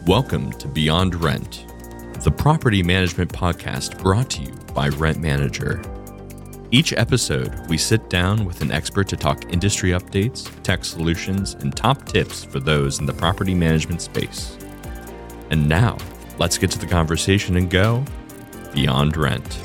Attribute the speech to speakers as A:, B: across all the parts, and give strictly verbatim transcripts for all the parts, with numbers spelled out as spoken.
A: Welcome to Beyond Rent, the property management podcast brought to you by Rent Manager. Each episode, we sit down with an expert to talk industry updates, tech solutions, and top tips for those in the property management space. And now, let's get to the conversation and go Beyond Rent.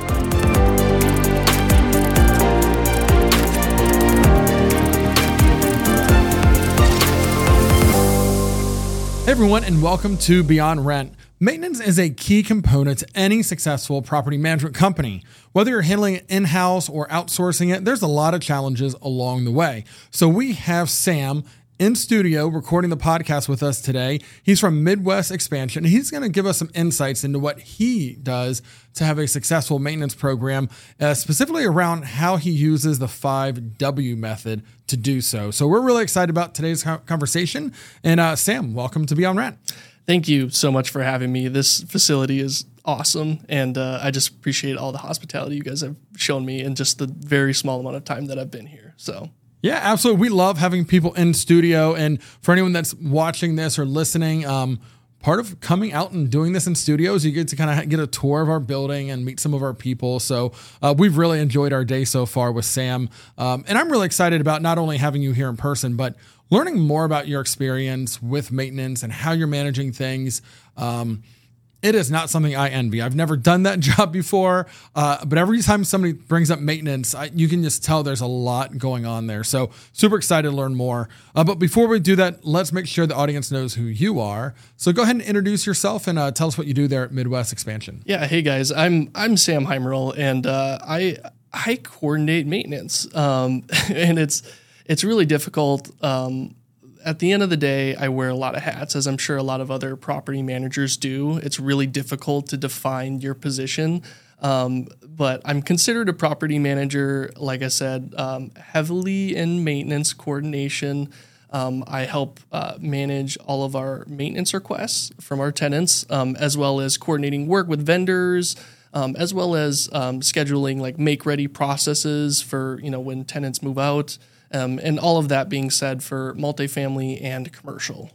B: Hey everyone, and welcome to Beyond Rent. Maintenance is a key component to any successful property management company. Whether you're handling it in-house or outsourcing it, there's a lot of challenges along the way. So we have Sam in studio recording the podcast with us today. He's from Midwest Expansion. He's going to give us some insights into what he does to have a successful maintenance program, uh, specifically around how he uses the five W method to do so. So we're really excited about today's conversation. And uh, Sam, welcome to Beyond Rent.
C: Thank you so much for having me. This facility is awesome, and uh, I just appreciate all the hospitality you guys have shown me in just the very small amount of time that I've been here. So.
B: Yeah, absolutely. We love having people in studio. And for anyone that's watching this or listening, um, part of coming out and doing this in studios, you get to kind of get a tour of our building and meet some of our people. So uh, we've really enjoyed our day so far with Sam. Um, and I'm really excited about not only having you here in person, but learning more about your experience with maintenance and how you're managing things. Um, It is not something I envy. I've never done that job before, uh, but every time somebody brings up maintenance, I, you can just tell there's a lot going on there. So super excited to learn more. Uh, but before we do that, let's make sure the audience knows who you are. So go ahead and introduce yourself and uh, tell us what you do there at Midwest Expansion.
C: Yeah, hey guys, I'm I'm Sam Heimerl, and uh, I I coordinate maintenance, um, and it's it's really difficult. Um, At the end of the day, I wear a lot of hats, as I'm sure a lot of other property managers do. It's really difficult to define your position, um, but I'm considered a property manager, like I said, um, heavily in maintenance coordination. Um, I help uh, manage all of our maintenance requests from our tenants, um, as well as coordinating work with vendors, um, as well as um, scheduling like make-ready processes for, you know, when tenants move out. Um, and all of that being said for multifamily and commercial.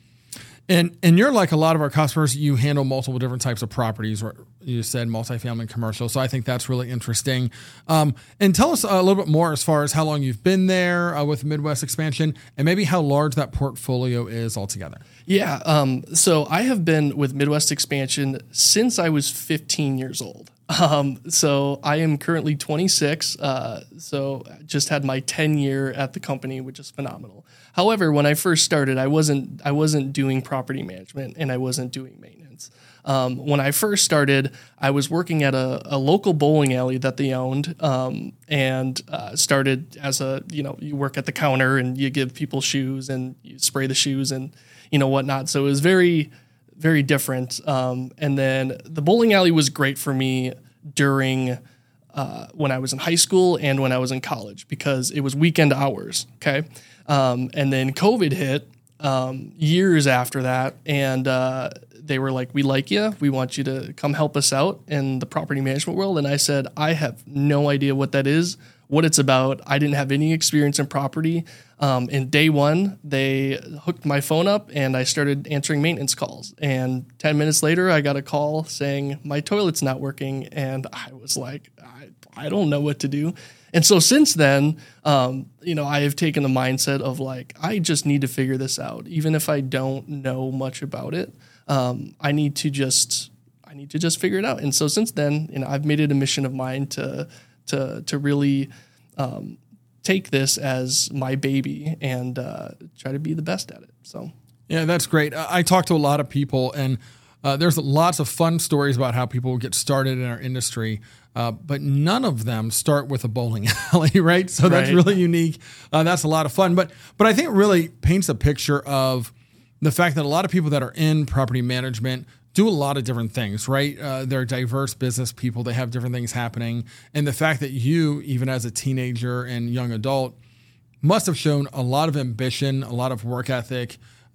B: And and you're like a lot of our customers, you handle multiple different types of properties, or you said multifamily and commercial. So I think that's really interesting. Um, and tell us a little bit more as far as how long you've been there uh, with Midwest Expansion and maybe how large that portfolio is altogether.
C: Yeah. Um, so I have been with Midwest Expansion since I was fifteen years old. Um, so I am currently twenty-six. Uh, so just had my ten year at the company, which is phenomenal. However, when I first started, I wasn't, I wasn't doing property management and I wasn't doing maintenance. Um, when I first started, I was working at a, a local bowling alley that they owned, um, and, uh, started as a, you know, you work at the counter and you give people shoes and you spray the shoes and, you know, whatnot. So it was very, very different. Um, and then the bowling alley was great for me during uh, when I was in high school and when I was in college because it was weekend hours. Okay. Um, and then COVID hit um, years after that. And uh, they were like, we like you. We want you to come help us out in the property management world. And I said, I have no idea what that is, what it's about. I didn't have any experience in property. Um, in day one, they hooked my phone up and I started answering maintenance calls. And ten minutes later, I got a call saying my toilet's not working. And I was like, I, I don't know what to do. And so since then, um, you know, I have taken the mindset of like, I just need to figure this out. Even if I don't know much about it, um, I need to just, I need to just figure it out. And so since then, you know, I've made it a mission of mine to, to, to really, um, take this as my baby and uh, try to be the best at it. So,
B: yeah, that's great. I talk to a lot of people, and uh, there's lots of fun stories about how people get started in our industry, uh, but none of them start with a bowling alley, right? So that's
C: right.
B: really unique. Uh, that's a lot of fun. But but I think it really paints a picture of the fact that a lot of people that are in property management do a lot of different things, right? Uh, they're diverse business people. They have different things happening. And the fact that you, even as a teenager and young adult, must have shown a lot of ambition, a lot of work ethic,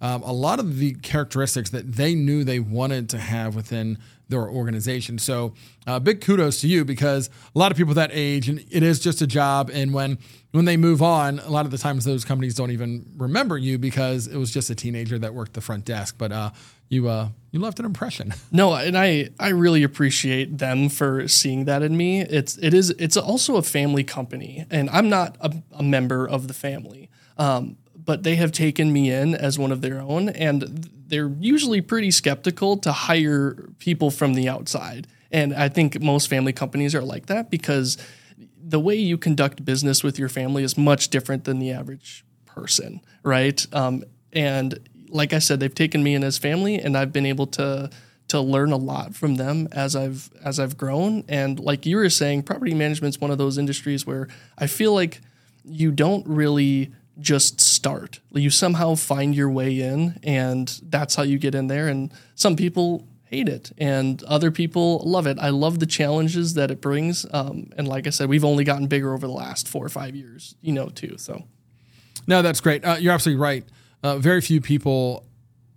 B: um, a lot of the characteristics that they knew they wanted to have within their organization. So uh, big kudos to you, because a lot of people that age, and it is just a job. And when when they move on, a lot of the times those companies don't even remember you because it was just a teenager that worked the front desk. But uh, you uh, you left an impression.
C: No, and I, I really appreciate them for seeing that in me. It's it is it's also a family company, and I'm not a, a member of the family. Um, but they have taken me in as one of their own, and they're usually pretty skeptical to hire people from the outside. And I think most family companies are like that, because the way you conduct business with your family is much different than the average person, right? Um, and like I said, they've taken me in as family, and I've been able to to learn a lot from them as I've as I've grown. And like you were saying, property management is one of those industries where I feel like you don't really just start. You somehow find your way in, and that's how you get in there. And some people hate it, and other people love it. I love the challenges that it brings. Um, and like I said, we've only gotten bigger over the last four or five years, you know, too. So,
B: no, that's great. Uh, you're absolutely right. Uh, very few people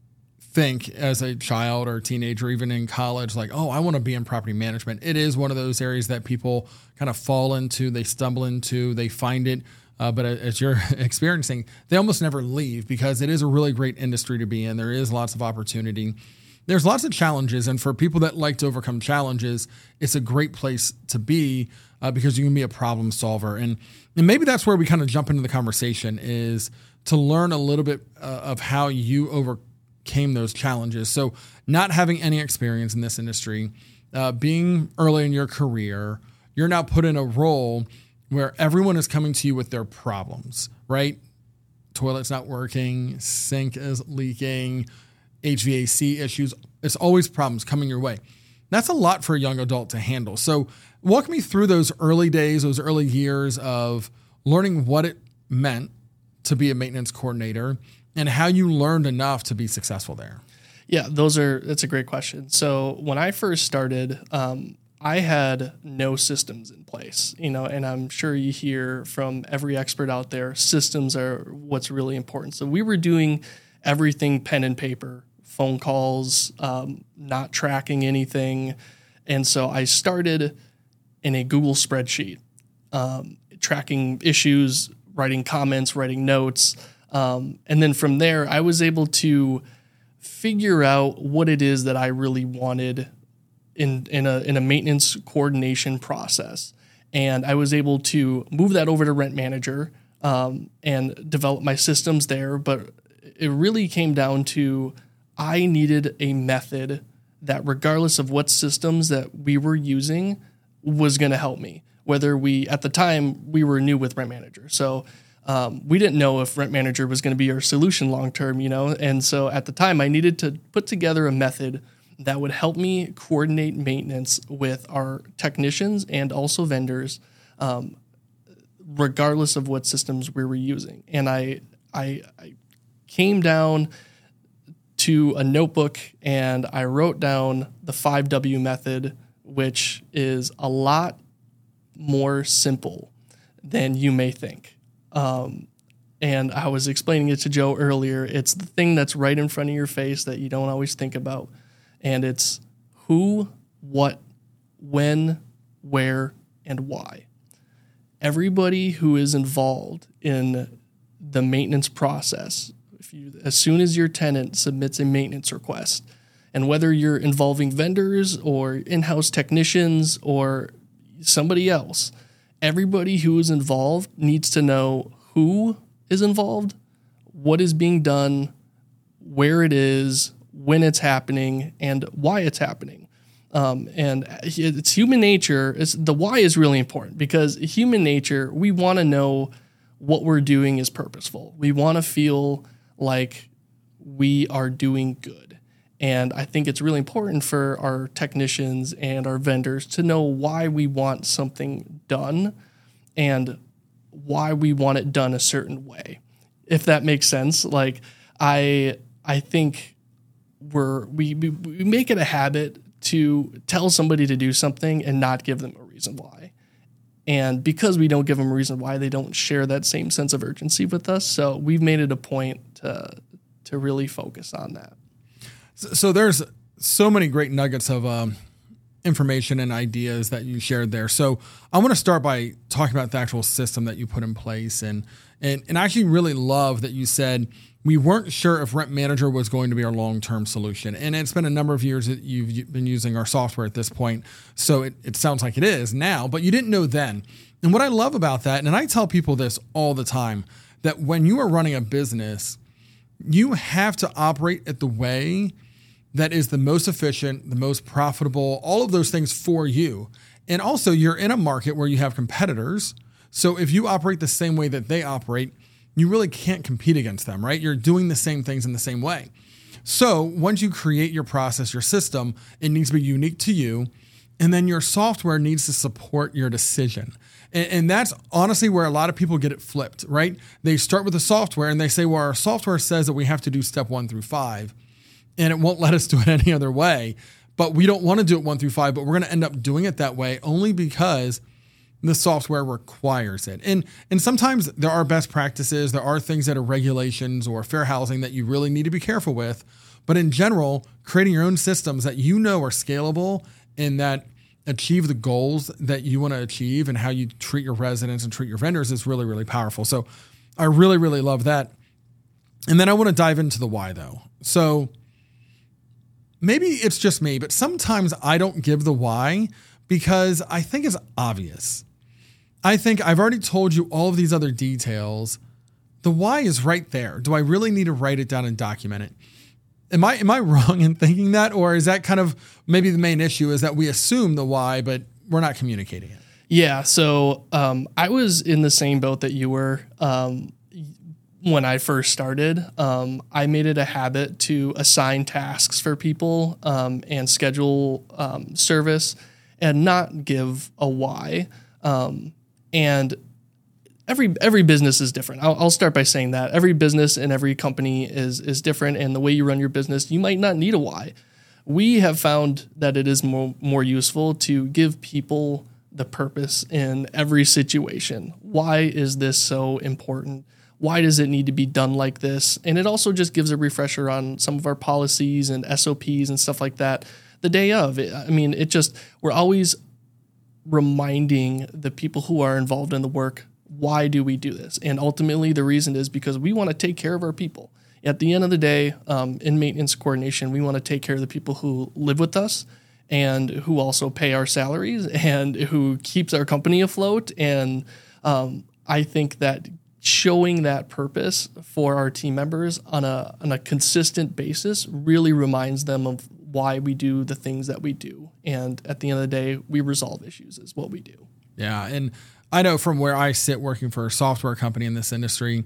B: think as a child or teenager, even in college, like, oh, I want to be in property management. It is one of those areas that people kind of fall into, they stumble into, they find it. Uh, but as you're experiencing, they almost never leave, because it is a really great industry to be in. There is lots of opportunity. There's lots of challenges. And for people that like to overcome challenges, it's a great place to be uh, because you can be a problem solver. And, and maybe that's where we kind of jump into the conversation, is to learn a little bit uh, of how you overcame those challenges. So not having any experience in this industry, uh, being early in your career, you're now put in a role where everyone is coming to you with their problems, right? Toilet's not working, sink is leaking, H V A C issues. It's always problems coming your way. That's a lot for a young adult to handle. So walk me through those early days, those early years of learning what it meant to be a maintenance coordinator and how you learned enough to be successful there.
C: Yeah, those are, that's a great question. So when I first started, um, I had no systems in place, you know, and I'm sure you hear from every expert out there, systems are what's really important. So we were doing everything pen and paper, phone calls, um, not tracking anything. And so I started in a Google spreadsheet, um, tracking issues, writing comments, writing notes. Um, and then from there, I was able to figure out what it is that I really wanted in in a in a maintenance coordination process. And I was able to move that over to Rent Manager um, and develop my systems there. But it really came down to I needed a method that, regardless of what systems that we were using, was going to help me. Whether we, at the time, we were new with Rent Manager. So um, we didn't know if Rent Manager was going to be our solution long-term, you know? And so at the time, I needed to put together a method that would help me coordinate maintenance with our technicians and also vendors, um, regardless of what systems we were using. And I, I, I came down to a notebook and I wrote down the five W method, which is a lot more simple than you may think. Um, and I was explaining it to Joe earlier. It's the thing that's right in front of your face that you don't always think about. And it's who, what, when, where, and why. Everybody who is involved in the maintenance process, if you, as soon as your tenant submits a maintenance request, and whether you're involving vendors or in-house technicians or somebody else, everybody who is involved needs to know who is involved, what is being done, where it is, when it's happening, and why it's happening. Um, and it's human nature. It's, the why is really important, because human nature, we want to know what we're doing is purposeful. We want to feel like we are doing good. And I think it's really important for our technicians and our vendors to know why we want something done and why we want it done a certain way, if that makes sense. Like I, I think we're, we, we make it a habit to tell somebody to do something and not give them a reason why. And because we don't give them a reason why, they don't share that same sense of urgency with us. So we've made it a point to to really focus on that.
B: So, so there's so many great nuggets of um, information and ideas that you shared there. So I want to start by talking about the actual system that you put in place. And, and, and I actually really love that you said we weren't sure if Rent Manager was going to be our long-term solution. And it's been a number of years that you've been using our software at this point. So it, it sounds like it is now, but you didn't know then. And what I love about that, and I tell people this all the time, that when you are running a business, you have to operate at the way that is the most efficient, the most profitable, all of those things for you. And also you're in a market where you have competitors. So if you operate the same way that they operate, you really can't compete against them, right? You're doing the same things in the same way. So once you create your process, your system, it needs to be unique to you. And then your software needs to support your decision. And, and that's honestly where a lot of people get it flipped, right? They start with the software and they say, well, our software says that we have to do step one through five and it won't let us do it any other way. But we don't want to do it one through five, but we're going to end up doing it that way only because the software requires it. And and sometimes there are best practices. There are things that are regulations or fair housing that you really need to be careful with. But in general, creating your own systems that you know are scalable and that achieve the goals that you want to achieve and how you treat your residents and treat your vendors is really, really powerful. So I really, really love that. And then I want to dive into the why though. So maybe it's just me, but sometimes I don't give the why because I think it's obvious. I think I've already told you all of these other details. The why is right there. Do I really need to write it down and document it? Am I am I wrong in thinking that? Or is that kind of maybe the main issue is that we assume the why, but we're not communicating it?
C: Yeah. So um, I was in the same boat that you were um, when I first started. Um, I made it a habit to assign tasks for people um, and schedule um, service and not give a why. Um, and every every business is different. I'll, I'll start by saying that every business and every company is is different, and the way you run your business, you might not need a why. We have found that it is more more useful to give people the purpose in every situation. Why is this so important? Why does it need to be done like this? And it also just gives a refresher on some of our policies and S O Ps and stuff like that the day of. I mean, it just, we're always reminding the people who are involved in the work, why do we do this? And ultimately the reason is because we want to take care of our people. At the end of the day, um, in maintenance coordination, we want to take care of the people who live with us and who also pay our salaries and who keeps our company afloat. And um, I think that showing that purpose for our team members on a on a consistent basis really reminds them of why we do the things that we do. And at the end of the day, we resolve issues is what we do.
B: Yeah. And I know from where I sit working for a software company in this industry,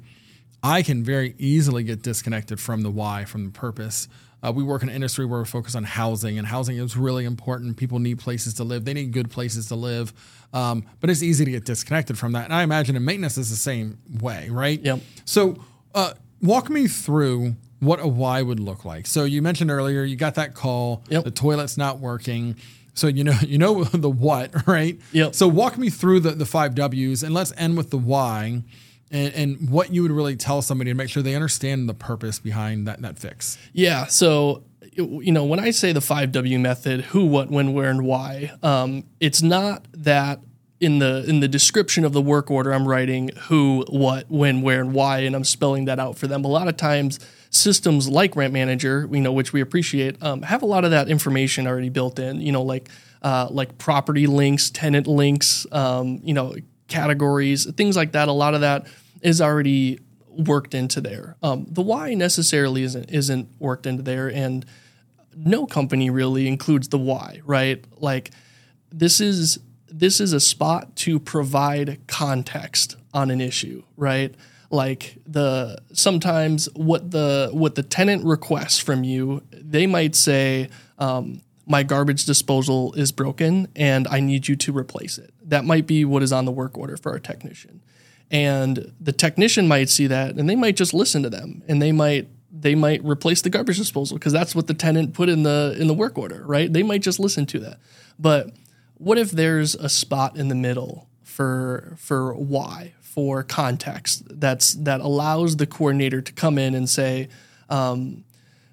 B: I can very easily get disconnected from the why, from the purpose. Uh, we work in an industry where we focus on housing, and housing is really important. People need places to live. They need good places to live. Um, but it's easy to get disconnected from that. And I imagine in maintenance is the same way, right?
C: Yep.
B: So uh, walk me through what a why would look like. So you mentioned earlier, you got that call,
C: yep.
B: The toilet's not working. So you know you know the what, right?
C: Yep.
B: So walk me through the, the five W's, and let's end with the why and, and what you would really tell somebody to make sure they understand the purpose behind that, that fix.
C: Yeah. So, you know, when I say the five W method, who, what, when, where, and why, um, it's not that in the in the description of the work order I'm writing who, what, when, where, and why, and I'm spelling that out for them. A lot of times systems like Rent Manager, you know, which we appreciate, um, have a lot of that information already built in, you know, like uh, like property links, tenant links, um, you know, categories, things like that. A lot of that is already worked into there. Um, the why necessarily isn't isn't worked into there, and no company really includes the why, right? Like this is this is a spot to provide context on an issue, right? Like the sometimes what the what the tenant requests from you, they might say, um, my garbage disposal is broken and I need you to replace it. That might be what is on the work order for our technician. And the technician might see that and they might just listen to them, and they might they might replace the garbage disposal because that's what the tenant put in the in the work order, right? They might just listen to that. But what if there's a spot in the middle for for why, for context that's that allows the coordinator to come in and say, um,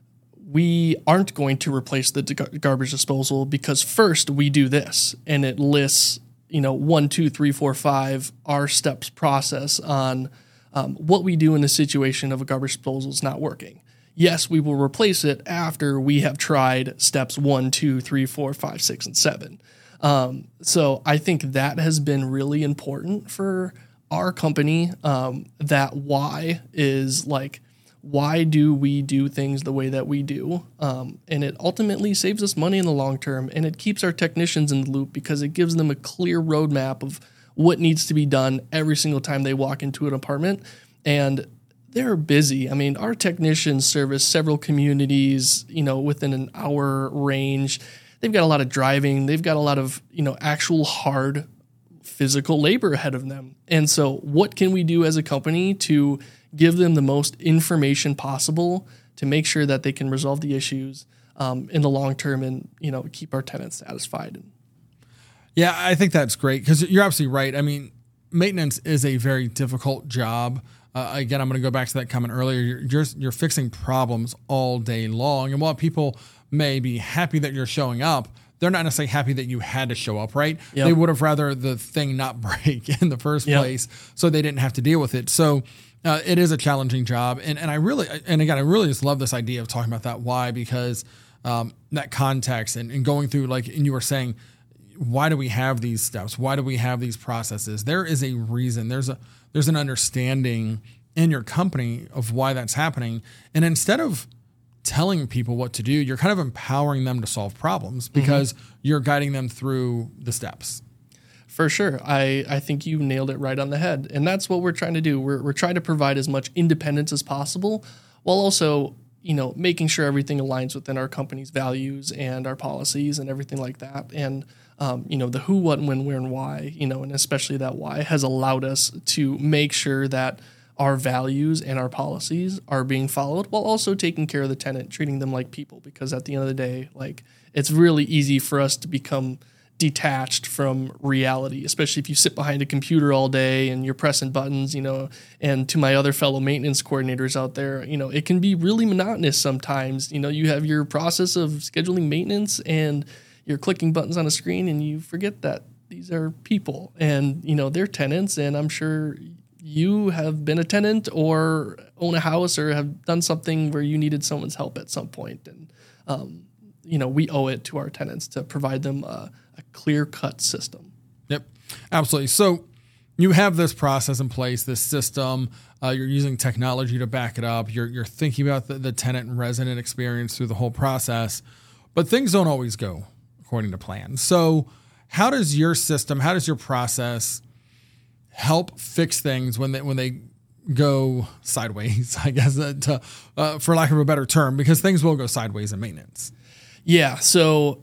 C: we aren't going to replace the gar- garbage disposal because first we do this, and it lists, you know, one, two, three, four, five, our steps process on um, what we do in the situation of a garbage disposal is not working. Yes, we will replace it after we have tried steps one, two, three, four, five, six, and seven. Um, so I think that has been really important for our company. Um, that why is like, why do we do things the way that we do? Um, and it ultimately saves us money in the long term, and it keeps our technicians in the loop because it gives them a clear roadmap of what needs to be done every single time they walk into an apartment. And they're busy. I mean, our technicians service several communities, you know, within an hour range. They've got a lot of driving. They've got a lot of, you know, actual hard physical labor ahead of them. And so what can we do as a company to give them the most information possible to make sure that they can resolve the issues um, in the long term and, you know, keep our tenants satisfied?
B: Yeah, I think that's great because you're absolutely right. I mean, maintenance is a very difficult job. Uh, again, I'm going to go back to that comment earlier. You're, you're you're fixing problems all day long. And while people may be happy that you're showing up, they're not necessarily happy that you had to show up, right? Yep. They would have rather the thing not break in the first yep. place so they didn't have to deal with it. So uh, it is a challenging job. And and I really, and again, I really just love this idea of talking about that why, because um, that context and, and going through, like, and you were saying, why do we have these steps? Why do we have these processes? There is a reason. There's a there's an understanding in your company of why that's happening. And instead of telling people what to do, you're kind of empowering them to solve problems because mm-hmm. you're guiding them through the steps.
C: For sure. I, I think you nailed it right on the head. And that's what we're trying to do. We're we're trying to provide as much independence as possible while also, you know, making sure everything aligns within our company's values and our policies and everything like that. And Um, you know, the who, what, when, where, and why, you know, and especially that why has allowed us to make sure that our values and our policies are being followed while also taking care of the tenant, treating them like people. Because at the end of the day, like, it's really easy for us to become detached from reality, especially if you sit behind a computer all day and you're pressing buttons, you know. And to my other fellow maintenance coordinators out there, you know, it can be really monotonous sometimes. You know, you have your process of scheduling maintenance and you're clicking buttons on a screen and you forget that these are people and, you know, they're tenants. And I'm sure you have been a tenant or own a house or have done something where you needed someone's help at some point. And, um, you know, we owe it to our tenants to provide them a, a clear-cut system.
B: Yep, absolutely. So you have this process in place, this system. Uh, you're using technology to back it up. You're, you're thinking about the, the tenant and resident experience through the whole process. But things don't always go according to plan. So how does your system, how does your process help fix things when they when they go sideways, I guess, to, uh, for lack of a better term, because things will go sideways in maintenance?
C: Yeah, so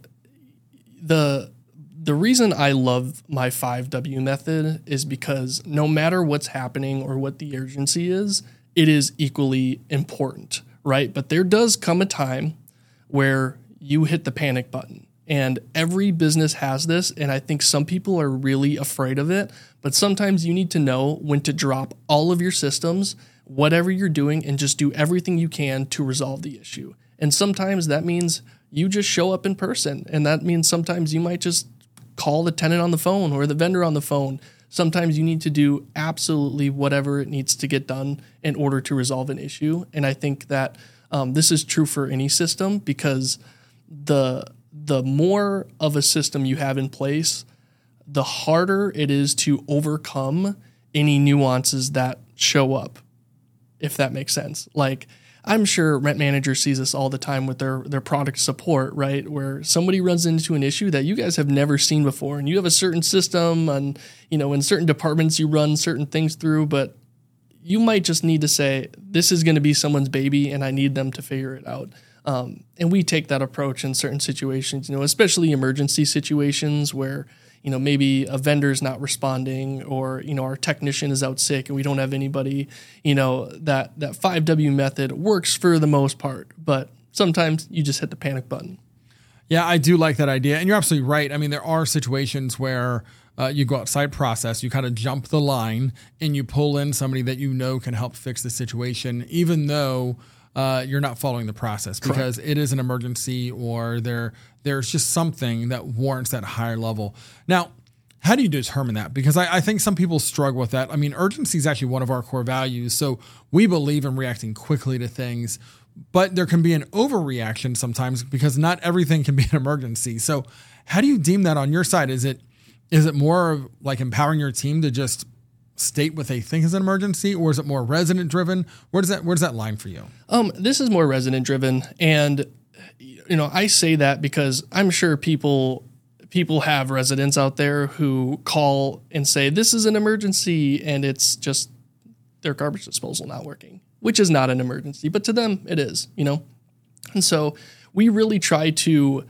C: the the reason I love my five W method is because no matter what's happening or what the urgency is, it is equally important, right? But there does come a time where you hit the panic button. And every business has this, and I think some people are really afraid of it. But sometimes you need to know when to drop all of your systems, whatever you're doing, and just do everything you can to resolve the issue. And sometimes that means you just show up in person. And that means sometimes you might just call the tenant on the phone or the vendor on the phone. Sometimes you need to do absolutely whatever it needs to get done in order to resolve an issue. And I think that um, this is true for any system because the... the more of a system you have in place, the harder it is to overcome any nuances that show up, if that makes sense. Like, I'm sure Rent Manager sees this all the time with their, their product support, right? Where somebody runs into an issue that you guys have never seen before, and you have a certain system and, you know, in certain departments you run certain things through, but you might just need to say, this is going to be someone's baby and I need them to figure it out. Um, and we take that approach in certain situations, you know, especially emergency situations where, you know, maybe a vendor's not responding or, you know, our technician is out sick and we don't have anybody, you know, that, that five W method works for the most part, but sometimes you just hit the panic button.
B: Yeah, I do like that idea. And you're absolutely right. I mean, there are situations where uh, you go outside process, you kind of jump the line and you pull in somebody that you know can help fix the situation, even though uh, you're not following the process because Correct. It is an emergency or there there's just something that warrants that higher level. Now, how do you determine that? Because I, I think some people struggle with that. I mean, urgency is actually one of our core values. So we believe in reacting quickly to things, but there can be an overreaction sometimes because not everything can be an emergency. So how do you deem that on your side? Is it is it more of like empowering your team to just state what they think is an emergency, or is it more resident driven? Where does that where does that line for you?
C: Um, this is more resident driven, and you know I say that because I'm sure people people have residents out there who call and say this is an emergency, and it's just their garbage disposal not working, which is not an emergency, but to them it is, you know. And so we really try to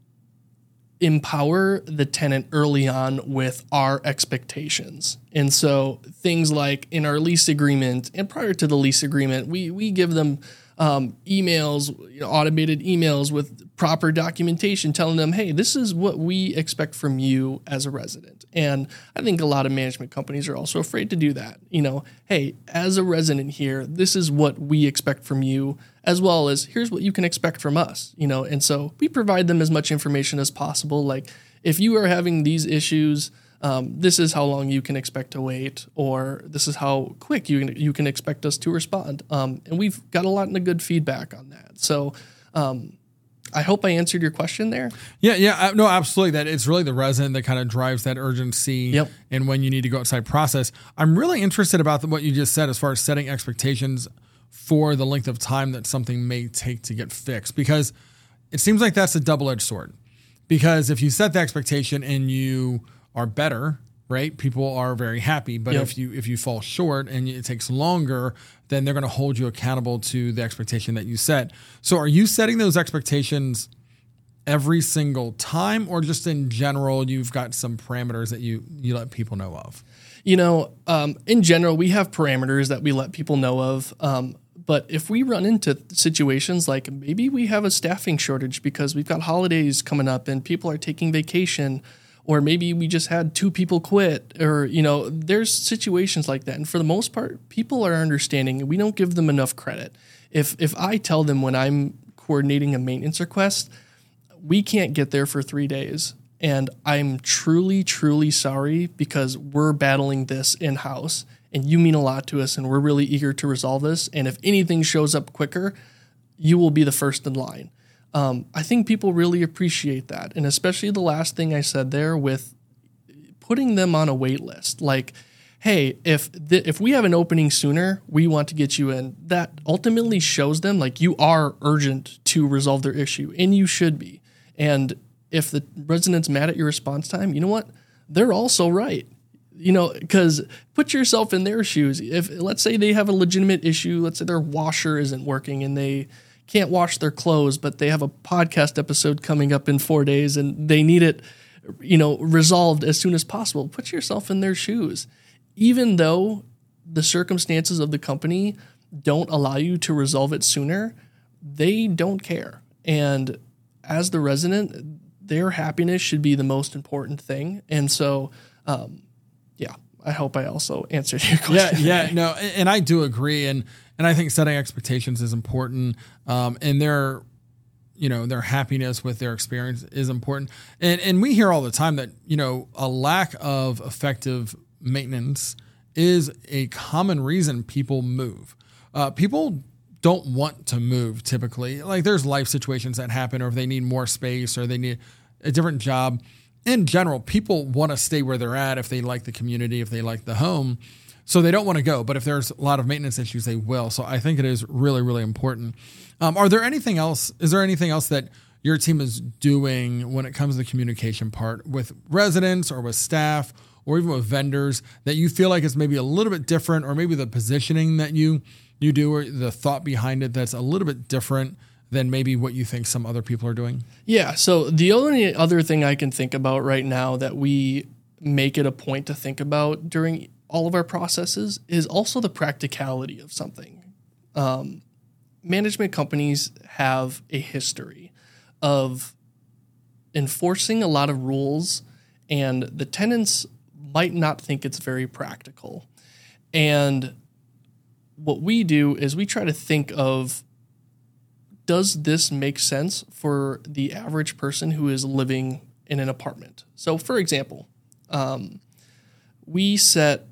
C: empower the tenant early on with our expectations. And so things like in our lease agreement and prior to the lease agreement, we we give them um, emails, you know, automated emails with proper documentation telling them, hey, this is what we expect from you as a resident. And I think a lot of management companies are also afraid to do that. You know, hey, as a resident here, this is what we expect from you, as well as here's what you can expect from us, you know. And so we provide them as much information as possible. Like if you are having these issues, um, this is how long you can expect to wait, or this is how quick you can, you can expect us to respond. Um, and we've got a lot of good feedback on that. So um, I hope I answered your question there.
B: Yeah, yeah, no, absolutely. That it's really the resident that kind of drives that urgency
C: yep.
B: and when you need to go outside process. I'm really interested about the, what you just said as far as setting expectations for the length of time that something may take to get fixed, because it seems like that's a double-edged sword. Because if you set the expectation and you are better, right, people are very happy. But yep. if you if you fall short and it takes longer, then they're going to hold you accountable to the expectation that you set. So are you setting those expectations every single time, or just in general, you've got some parameters that you, you let people know of?
C: You know, um, in general, we have parameters that we let people know of. Um, but if we run into situations like maybe we have a staffing shortage because we've got holidays coming up and people are taking vacation, or maybe we just had two people quit, or, you know, there's situations like that. And for the most part, people are understanding. We don't give them enough credit. If if I tell them when I'm coordinating a maintenance request, we can't get there for three days. And I'm truly, truly sorry because we're battling this in-house and you mean a lot to us and we're really eager to resolve this. And if anything shows up quicker, you will be the first in line. Um, I think people really appreciate that. And especially the last thing I said there with putting them on a wait list. Like, hey, if th- if we have an opening sooner, we want to get you in. That ultimately shows them like you are urgent to resolve their issue, and you should be. And if the resident's mad at your response time, you know what? They're also right. You know, because put yourself in their shoes. If let's say they have a legitimate issue, let's say their washer isn't working and they can't wash their clothes, but they have a podcast episode coming up in four days and they need it, you know, resolved as soon as possible. Put yourself in their shoes. Even though the circumstances of the company don't allow you to resolve it sooner, they don't care. And as the resident, their happiness should be the most important thing. And so, um, yeah, I hope I also answered your question.
B: Yeah, yeah, no, and I do agree. And and I think setting expectations is important. Um, and their, you know, their happiness with their experience is important. And and we hear all the time that, you know, a lack of effective maintenance is a common reason people move. Uh, people don't want to move typically. Like there's life situations that happen, or if they need more space or they need a different job. In general, people want to stay where they're at if they like the community, if they like the home. So they don't want to go. But if there's a lot of maintenance issues, they will. So I think it is really, really important. Um, are there anything else? Is there anything else that your team is doing when it comes to the communication part with residents or with staff or even with vendors that you feel like is maybe a little bit different, or maybe the positioning that you you do or the thought behind it that's a little bit different than maybe what you think some other people are doing?
C: Yeah. So the only other thing I can think about right now that we make it a point to think about during all of our processes is also the practicality of something. Um, management companies have a history of enforcing a lot of rules, and the tenants might not think it's very practical. And what we do is we try to think of does this make sense for the average person who is living in an apartment? So, for example, um, we set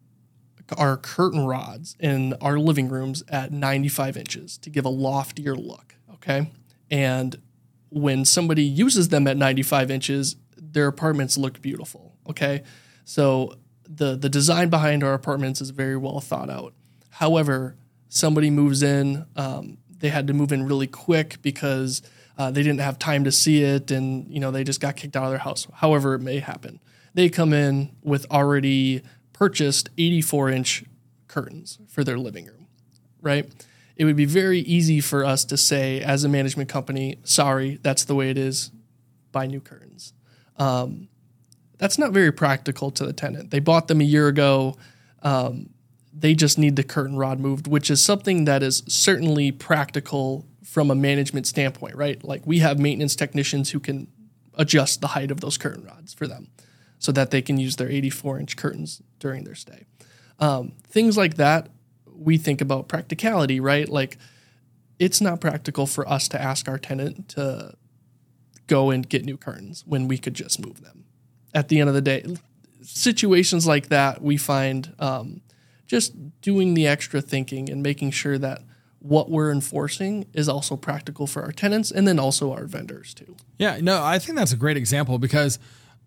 C: our curtain rods in our living rooms at ninety-five inches to give a loftier look, okay? And when somebody uses them at ninety-five inches, their apartments look beautiful, okay? So the, the design behind our apartments is very well thought out. However, somebody moves in, um, they had to move in really quick because uh, they didn't have time to see it, and you know they just got kicked out of their house. However it may happen. They come in with already purchased eighty-four inch curtains for their living room, right? It would be very easy for us to say as a management company, sorry, that's the way it is, buy new curtains. Um, that's not very practical to the tenant. They bought them a year ago. Um, they just need the curtain rod moved, which is something that is certainly practical from a management standpoint, right? Like we have maintenance technicians who can adjust the height of those curtain rods for them so that they can use their eighty-four inch curtains during their stay. Um, things like that, we think about practicality, right? Like it's not practical for us to ask our tenant to go and get new curtains when we could just move them. At the end of the day, situations like that, we find um, just doing the extra thinking and making sure that what we're enforcing is also practical for our tenants and then also our vendors too.
B: Yeah, no, I think that's a great example because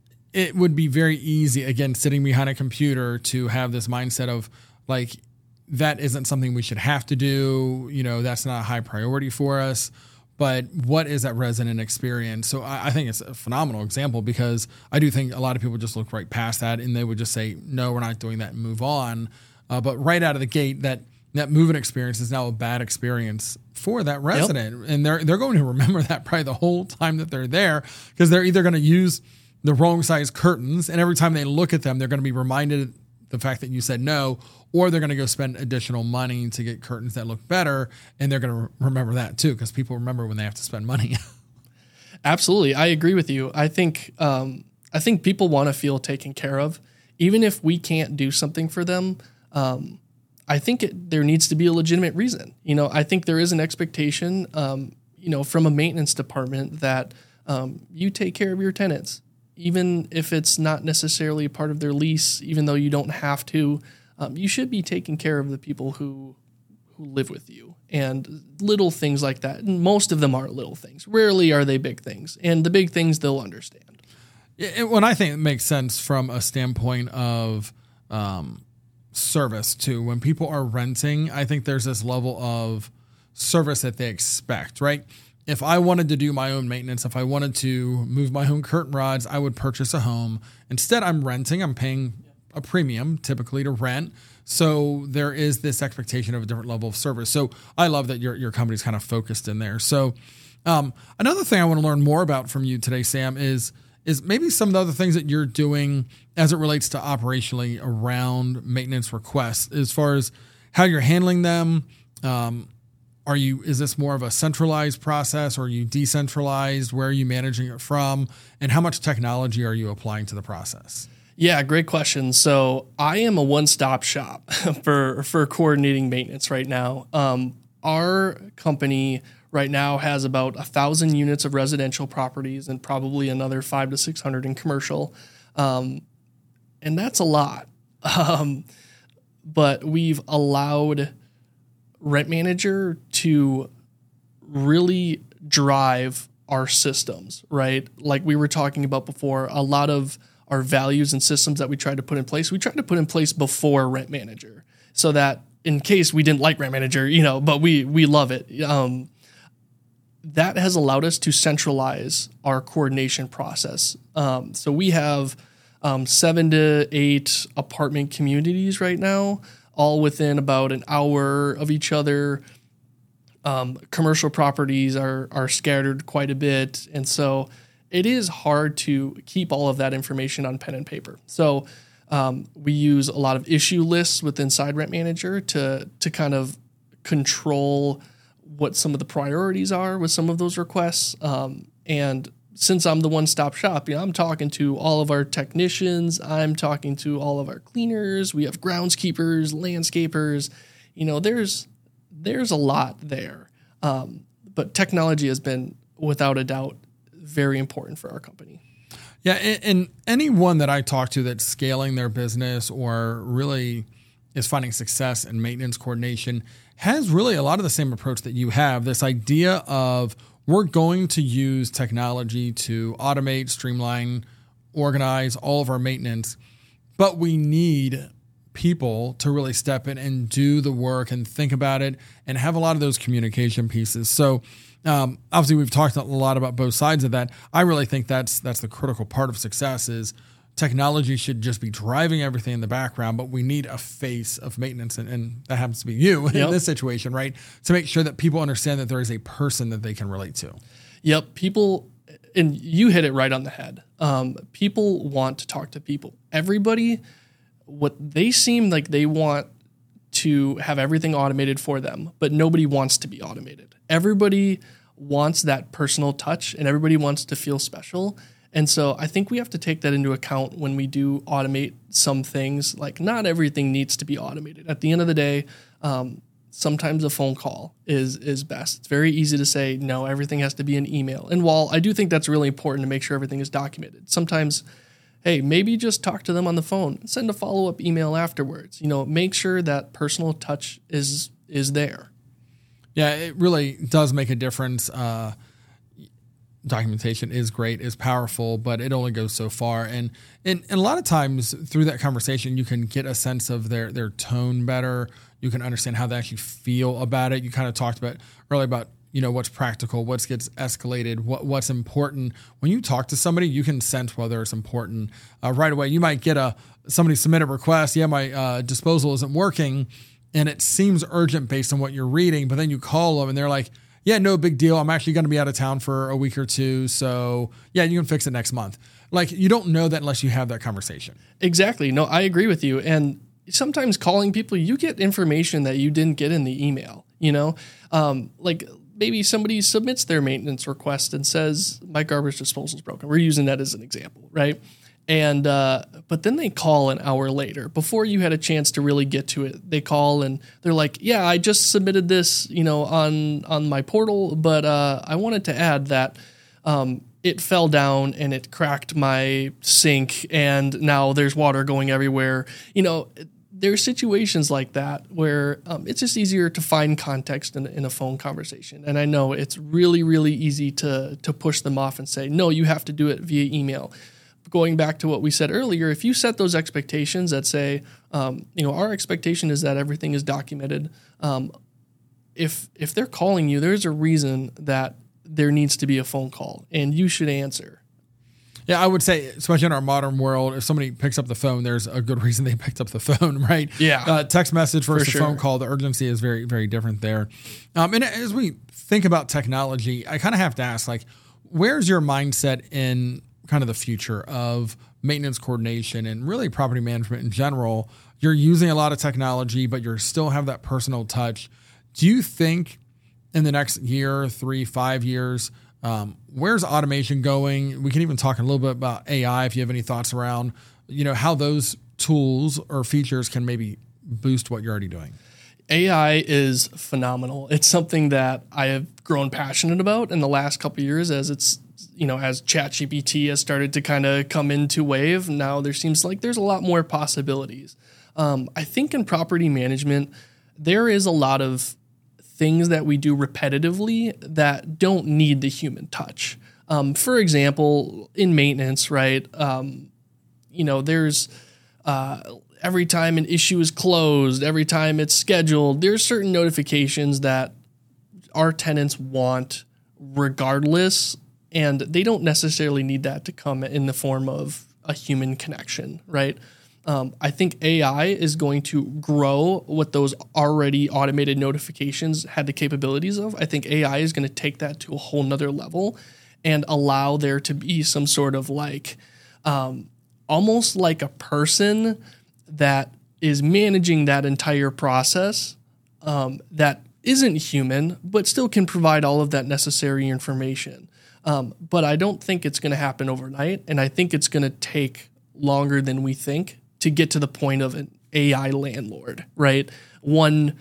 B: it would be very easy, again, sitting behind a computer to have this mindset of like, that isn't something we should have to do. You know, that's not a high priority for us. But what is that resident experience? So I, I think it's a phenomenal example because I do think a lot of people just look right past that and they would just say, no, we're not doing that and move on. Uh, but right out of the gate, that that moving experience is now a bad experience for that resident. Yep. And they're they're going to remember that probably the whole time that they're there because they're either going to use the wrong size curtains and every time they look at them, they're going to be reminded the fact that you said no, or they're going to go spend additional money to get curtains that look better. And they're going to re- remember that too, because people remember when they have to spend money.
C: Absolutely. I agree with you. I think, um, I think people want to feel taken care of, even if we can't do something for them. Um, I think it, there needs to be a legitimate reason. You know, I think there is an expectation, um, you know, from a maintenance department that um, you take care of your tenants, even if it's not necessarily part of their lease, even though you don't have to. Um, you should be taking care of the people who who live with you and little things like that. And most of them are little things. Rarely are they big things. And the big things they'll understand.
B: It, when I think it makes sense from a standpoint of um, service too. When people are renting, I think there's this level of service that they expect, right? If I wanted to do my own maintenance, if I wanted to move my own curtain rods, I would purchase a home. Instead, I'm renting. I'm paying a premium typically to rent. So there is this expectation of a different level of service. So I love that your your company's kind of focused in there. So um, another thing I want to learn more about from you today, Sam, is is maybe some of the other things that you're doing as it relates to operationally around maintenance requests, as far as how you're handling them. Um, Are you, is this more of a centralized process or are you decentralized? Where are you managing it from? And how much technology are you applying to the process?
C: Yeah, great question. So I am a one-stop shop for, for coordinating maintenance right now. Um, our company right now has about a thousand units of residential properties and probably another five to six hundred in commercial. Um, and that's a lot. Um, but we've allowed Rent Manager to really drive our systems, right? Like we were talking about before, a lot of our values and systems that we tried to put in place, we tried to put in place before Rent Manager so that in case we didn't like Rent Manager, you know, but we, we love it. Um, that has allowed us to centralize our coordination process. Um, so we have um, seven to eight apartment communities right now, all within about an hour of each other. Um, commercial properties are are scattered quite a bit. And so it is hard to keep all of that information on pen and paper. So um, we use a lot of issue lists with inside Rent Manager to to kind of control what some of the priorities are with some of those requests. Um, and since I'm the one-stop shop, you know, I'm talking to all of our technicians, I'm talking to all of our cleaners, we have groundskeepers, landscapers, you know, there's there's a lot there. Um, but technology has been, without a doubt, very important for our company.
B: Yeah, and, and anyone that I talk to that's scaling their business or really is finding success in maintenance coordination has really a lot of the same approach that you have. This idea of we're going to use technology to automate, streamline, organize all of our maintenance, but we need people to really step in and do the work and think about it and have a lot of those communication pieces. So um, obviously we've talked a lot about both sides of that. I really think that's that's the critical part of success is technology should just be driving everything in the background, but we need a face of maintenance, and, and that happens to be you
C: Yep.
B: in this situation, right? To make sure that people understand that there is a person that they can relate to.
C: Yep. People, and you hit it right on the head. Um, people want to talk to people. Everybody, what they seem like they want to have everything automated for them, but nobody wants to be automated. Everybody wants that personal touch and everybody wants to feel special. And so I think we have to take that into account when we do automate some things. Like, not everything needs to be automated. At the end of the day, um, sometimes a phone call is is best. It's very easy to say, no, everything has to be an email. And while I do think that's really important to make sure everything is documented, sometimes, hey, maybe just talk to them on the phone, send a follow-up email afterwards. You know, make sure that personal touch is is there.
B: Yeah, it really does make a difference. Uh, documentation is great, is powerful, but it only goes so far. And, and and a lot of times through that conversation, you can get a sense of their their tone better. You can understand how they actually feel about it. You kind of talked about earlier about, you know, what's practical, what gets escalated, what what's important. When you talk to somebody, you can sense whether it's important uh, right away. You might get a somebody submit a request. Yeah, my uh, disposal isn't working, and it seems urgent based on what you're reading. But then you call them, and they're like, yeah, no big deal. I'm actually going to be out of town for a week or two. So yeah, you can fix it next month. Like, you don't know that unless you have that conversation.
C: Exactly. No, I agree with you. And sometimes calling people, you get information that you didn't get in the email, you know, um, like maybe somebody submits their maintenance request and says, my garbage disposal is broken. We're using that as an example, right? And, uh, but then they call an hour later before you had a chance to really get to it. They call and they're like, yeah, I just submitted this, you know, on, on my portal, but, uh, I wanted to add that, um, it fell down and it cracked my sink and now there's water going everywhere. You know, there's situations like that where, um, it's just easier to find context in, in a phone conversation. And I know it's really, really easy to, to push them off and say, no, you have to do it via email. Going back to what we said earlier, if you set those expectations that say, um, you know, our expectation is that everything is documented. Um, if if they're calling you, there's a reason that there needs to be a phone call, and you should answer.
B: Yeah, I would say, especially in our modern world, if somebody picks up the phone, there's a good reason they picked up the phone, right?
C: Yeah.
B: Uh, text message versus
C: For
B: a
C: sure.
B: phone call, the urgency is very, very different there. Um, and as we think about technology, I kind of have to ask, like, where's your mindset in kind of the future of maintenance coordination and really property management in general? You're using a lot of technology, but you still have that personal touch. Do you think in the next year, three, five years, um, where's automation going? We can even talk a little bit about A I if you have any thoughts around, you know, how those tools or features can maybe boost what you're already doing.
C: A I is phenomenal. It's something that I have grown passionate about in the last couple of years as it's, you know, as ChatGPT has started to kind of come into wave. Now there seems like there's a lot more possibilities. Um, I think in property management, there is a lot of things that we do repetitively that don't need the human touch. Um, for example, in maintenance, right? Um, you know, there's uh, every time an issue is closed, every time it's scheduled, there's certain notifications that our tenants want regardless, and they don't necessarily need that to come in the form of a human connection, right? Um, I think A I is going to grow what those already automated notifications had the capabilities of. I think A I is going to take that to a whole nother level and allow there to be some sort of like, um, almost like a person that is managing that entire process, um, that isn't human, but still can provide all of that necessary information. Um, but I don't think it's going to happen overnight. And I think it's going to take longer than we think to get to the point of an A I landlord, right? One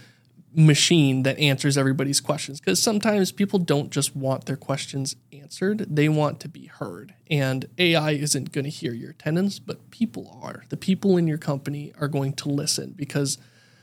C: machine that answers everybody's questions, because sometimes people don't just want their questions answered, they want to be heard. And A I isn't going to hear your tenants, but people are. The people in your company are going to listen, because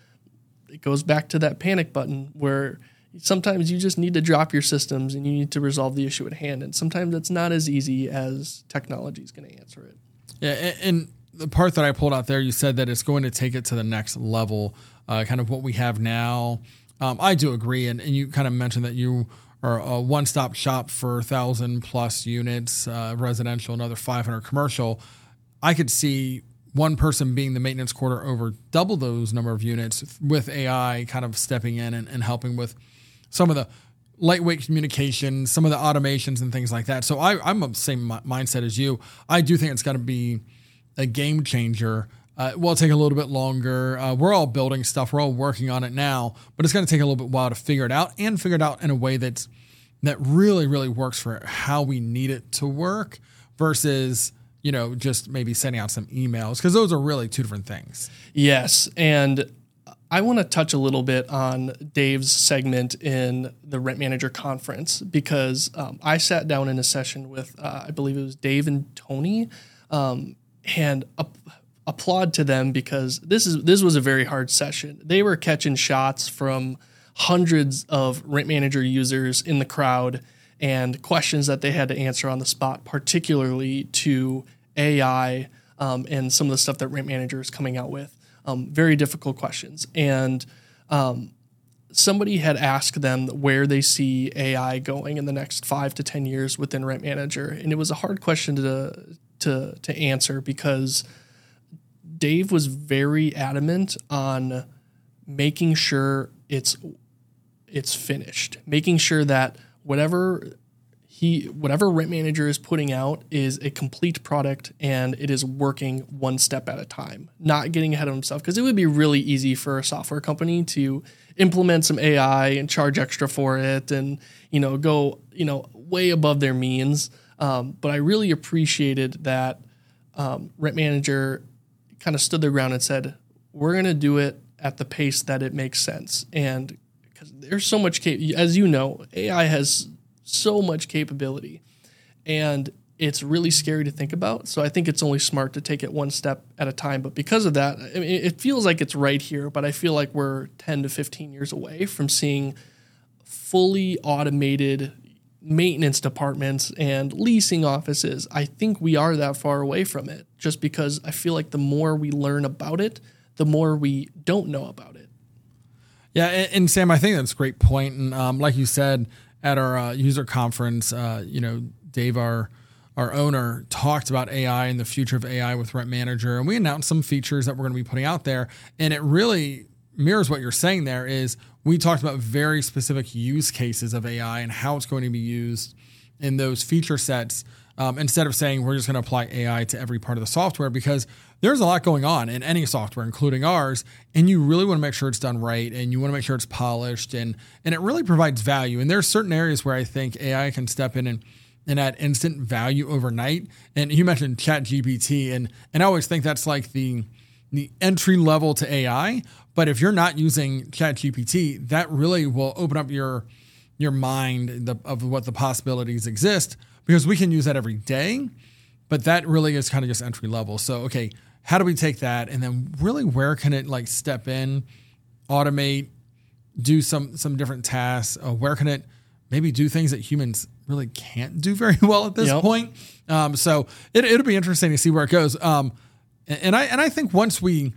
C: it goes back to that panic button where sometimes you just need to drop your systems and you need to resolve the issue at hand. And sometimes it's not as easy as technology is going to answer it.
B: Yeah, and, and the part that I pulled out there, you said that it's going to take it to the next level, uh, kind of what we have now. Um, I do agree, and, and you kind of mentioned that you are a one-stop shop for one thousand plus units, uh, residential, another five hundred commercial. I could see one person being the maintenance quarter over double those number of units with A I kind of stepping in and, and helping with some of the lightweight communication, some of the automations and things like that. So I, I'm of the same mindset as you. I do think it's going to be a game changer. Uh, it will take a little bit longer. Uh, we're all building stuff. We're all working on it now, but it's going to take a little bit while to figure it out and figure it out in a way that's that really, really works for how we need it to work versus, you know, just maybe sending out some emails, because those are really two different things.
C: Yes. And I want to touch a little bit on Dave's segment in the Rent Manager Conference, because um, I sat down in a session with, uh, I believe it was Dave and Tony, um, and ap- applaud to them, because this is this was a very hard session. They were catching shots from hundreds of Rent Manager users in the crowd and questions that they had to answer on the spot, particularly to A I um, and some of the stuff that Rent Manager is coming out with. Um, very difficult questions. And um, somebody had asked them where they see A I going in the next five to ten years within Rent Manager. And it was a hard question to to to answer, because Dave was very adamant on making sure it's it's finished, making sure that whatever he whatever Rent Manager is putting out is a complete product and it is working one step at a time, not getting ahead of himself, because it would be really easy for a software company to implement some A I and charge extra for it and, you know, go, you know, way above their means. Um, but I really appreciated that um, Rent Manager kind of stood their ground and said, we're going to do it at the pace that it makes sense. And because there's so much, cap- as you know, A I has so much capability, and it's really scary to think about. So I think it's only smart to take it one step at a time. But because of that, I mean, it feels like it's right here, but I feel like we're ten to fifteen years away from seeing fully automated maintenance departments and leasing offices. I think we are that far away from it, just because I feel like the more we learn about it, the more we don't know about it.
B: Yeah, and, and Sam, I think that's a great point. And um, like you said, at our uh, user conference, uh, you know, Dave, our our owner, talked about A I and the future of A I with Rent Manager, and we announced some features that we're going to be putting out there. And it really mirrors what you're saying there. Is we talked about very specific use cases of A I and how it's going to be used in those feature sets, um, instead of saying we're just going to apply A I to every part of the software, because there's a lot going on in any software, including ours, and you really want to make sure it's done right, and you want to make sure it's polished, and and it really provides value. And there's certain areas where I think A I can step in and, and add instant value overnight. And you mentioned ChatGPT, and and I always think that's like the the entry level to A I. But if you're not using ChatGPT, that really will open up your your mind the, of what the possibilities exist, because we can use that every day. But that really is kind of just entry level. So, okay, how do we take that? And then really, where can it like step in, automate, do some some different tasks? Uh, where can it maybe do things that humans really can't do very well at this
C: yep. point?
B: Um, so it, it'll be interesting to see where it goes. Um, and, and I and I think once we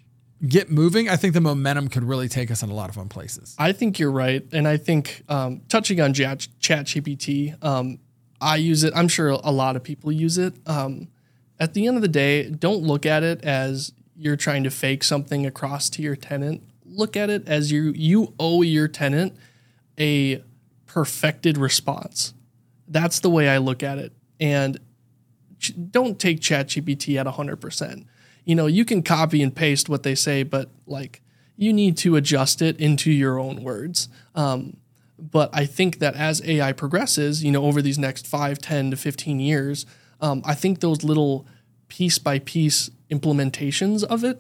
B: get moving, I think the momentum could really take us in a lot of fun places.
C: I think you're right. And I think um, touching on Chat ChatGPT, um, I use it. I'm sure a lot of people use it. Um, at the end of the day, don't look at it as you're trying to fake something across to your tenant. Look at it as you you owe your tenant a perfected response. That's the way I look at it. And ch- don't take ChatGPT at one hundred percent. You know, you can copy and paste what they say, but like you need to adjust it into your own words. Um, But I think that as A I progresses, you know, over these next five, ten to fifteen years, um, I think those little piece by piece implementations of it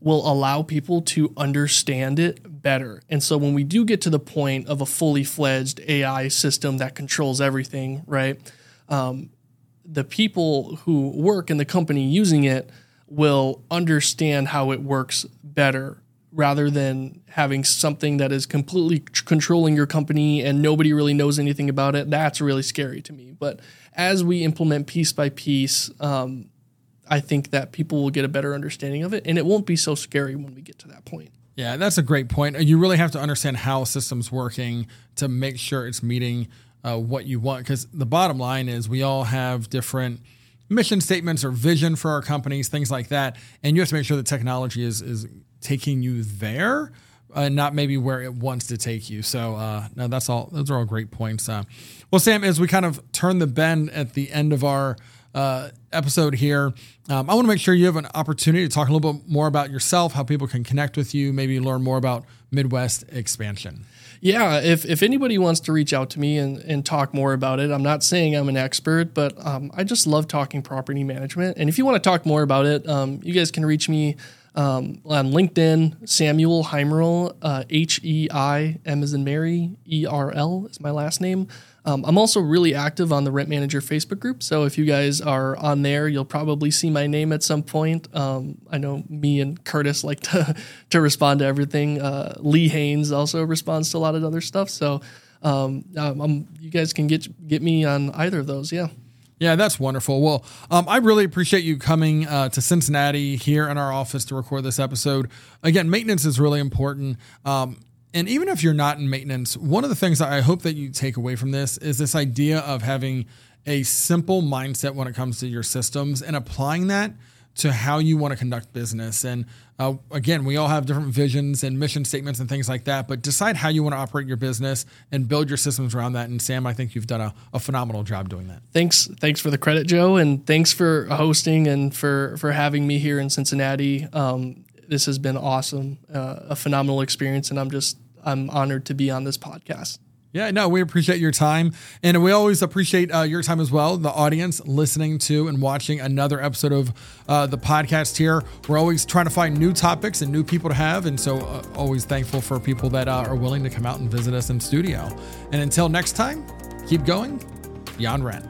C: will allow people to understand it better. And so when we do get to the point of a fully fledged A I system that controls everything, right? Um, the people who work in the company using it will understand how it works better, rather than having something that is completely c- controlling your company and nobody really knows anything about it. That's really scary to me. But as we implement piece by piece, um, I think that people will get a better understanding of it, and it won't be so scary when we get to that point.
B: Yeah, that's a great point. You really have to understand how a system's working to make sure it's meeting uh, what you want. Because the bottom line is we all have different mission statements or vision for our companies, things like that. And you have to make sure the technology is is taking you there, uh, not maybe where it wants to take you. So uh, no, that's all. Those are all great points. Uh, well, Sam, as we kind of turn the bend at the end of our uh, episode here, um, I want to make sure you have an opportunity to talk a little bit more about yourself, how people can connect with you, maybe learn more about Midwest Expansion.
C: Yeah, if, if anybody wants to reach out to me and, and talk more about it, I'm not saying I'm an expert, but um, I just love talking property management. And if you want to talk more about it, um, you guys can reach me um, on LinkedIn, Samuel Heimerl, uh, H E I, M as in Mary, E R L is my last name. Um, I'm also really active on the Rent Manager Facebook group. So if you guys are on there, you'll probably see my name at some point. Um, I know me and Curtis like to, to respond to everything. Uh, Lee Haynes also responds to a lot of other stuff. So um, um, you guys can get get me on either of those. Yeah.
B: Yeah, that's wonderful. Well, um, I really appreciate you coming uh, to Cincinnati here in our office to record this episode. Again, maintenance is really important. Um, And even if you're not in maintenance, one of the things that I hope that you take away from this is this idea of having a simple mindset when it comes to your systems and applying that to how you want to conduct business. And uh, again, we all have different visions and mission statements and things like that, but decide how you want to operate your business and build your systems around that. And Sam, I think you've done a, a phenomenal job doing that.
C: Thanks. Thanks for the credit, Joe. And thanks for hosting and for, for having me here in Cincinnati. Um, this has been awesome, uh, a phenomenal experience. And I'm just, I'm honored to be on this podcast.
B: Yeah, no, we appreciate your time. And we always appreciate uh, your time as well, the audience listening to and watching another episode of uh, the podcast here. We're always trying to find new topics and new people to have. And so uh, always thankful for people that uh, are willing to come out and visit us in studio. And until next time, keep going Beyond Rent.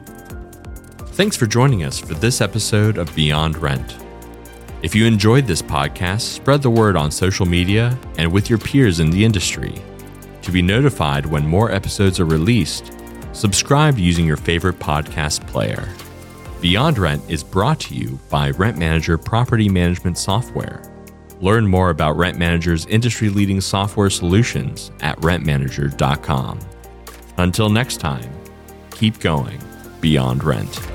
A: Thanks for joining us for this episode of Beyond Rent. If you enjoyed this podcast, spread the word on social media and with your peers in the industry. To be notified when more episodes are released, subscribe using your favorite podcast player. Beyond Rent is brought to you by Rent Manager Property Management Software. Learn more about Rent Manager's industry-leading software solutions at rent manager dot com. Until next time, keep going Beyond Rent.